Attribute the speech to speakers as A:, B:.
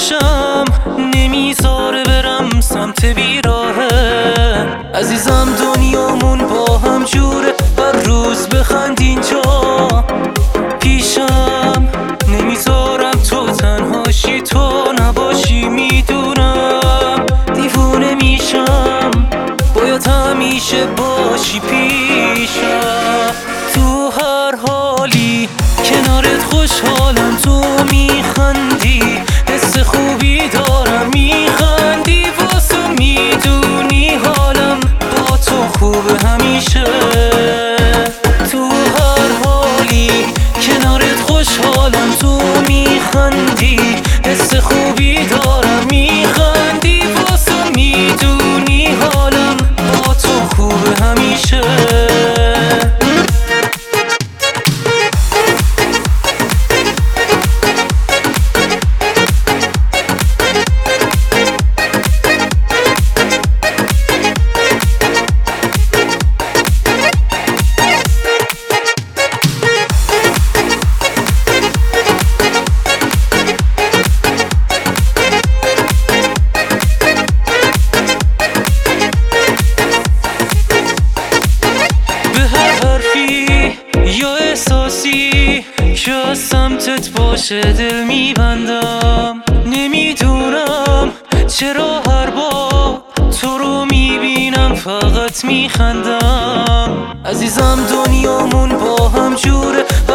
A: خوشم نمیذاره برم سمت بیراهه. عزیزم دنیامون با هم جوره، هر روز بخند اینجا پیشم. نمیذارم تو تنهاشی، تو نباشی، میدونم دیوونه میشم. باید همیشه باشی پیشم. تو هر حالی کنارت خوشحالم، تو میخندی حس خوبی دارم، میخندی واسه میدونی حالم با تو خوبه همیشه. تو هر حالی کنارت خوشحالم، تو میخندی حس خوبی دارم، میخندی واسه میدونی حالم با تو خوبه همیشه. یا احساسی که از سمتت باشه دل میبندم، نمیدونم چرا هر بار تو رو میبینم فقط میخندم. عزیزم دنیامون با هم جوره،